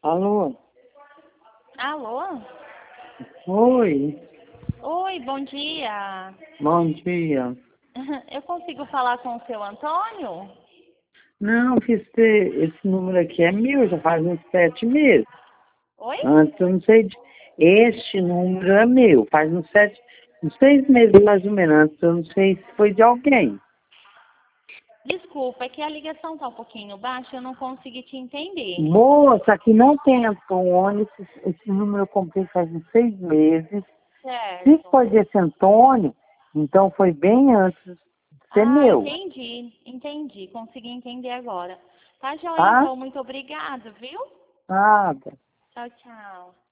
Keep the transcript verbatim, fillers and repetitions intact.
Alô? Alô? Oi, Oi, bom dia. bom dia. Eu consigo falar com o seu Antônio? Não, que esse, esse número aqui é meu, já faz uns sete meses. Oi? Antes eu não sei de... Este número é meu, faz uns sete, uns seis meses mais ou menos. Antes eu não sei se foi de alguém. Desculpa, é que a ligação tá um pouquinho baixa, eu não consegui te entender. Moça, aqui não tem Antônio, esse, esse número eu comprei faz uns seis meses. Se Certo. foi desse Antônio, então foi bem antes de ser Ah, meu, entendi, entendi, consegui entender agora. Tá joia, tá? então, muito obrigada, viu? Nada. Tchau, tchau.